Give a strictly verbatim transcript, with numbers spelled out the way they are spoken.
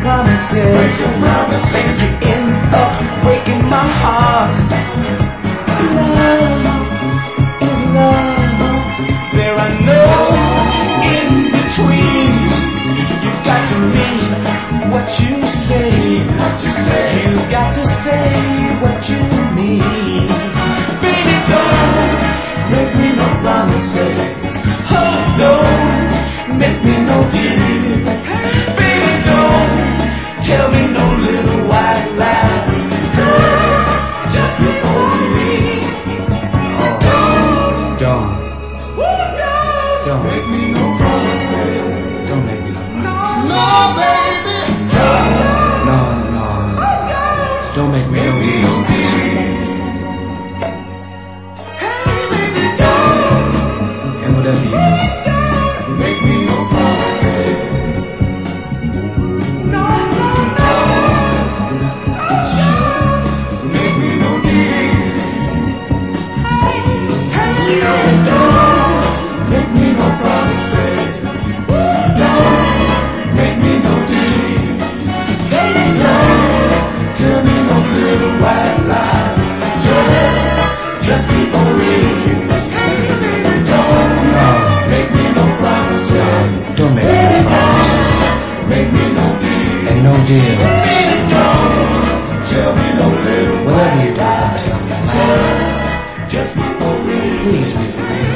promises. Break your promises. You end up breaking my heart. Love is love. There are no in-betweens. You got to mean what you say. What you say. You got to say what you mean. Baby, don't make me no promises. Oh, don't make me no deal. Baby, don't tell me no little white lies. Just before we leave. Don't, don't, don't make me no promises. Don't make me no promises. No, baby. No, no. Don't make me no deal. And whatever you do, make me no promises. No, no, no. Make me no deal. Hey, don't make me no promises. Don't make me no deal. Hey, don't tell me no little white lies. Just, just be for real. Don't make me no promises. Make me no deal. And no deal. Don't tell me no little. Whatever you do, don't tell me. Just be for real. Please be for real.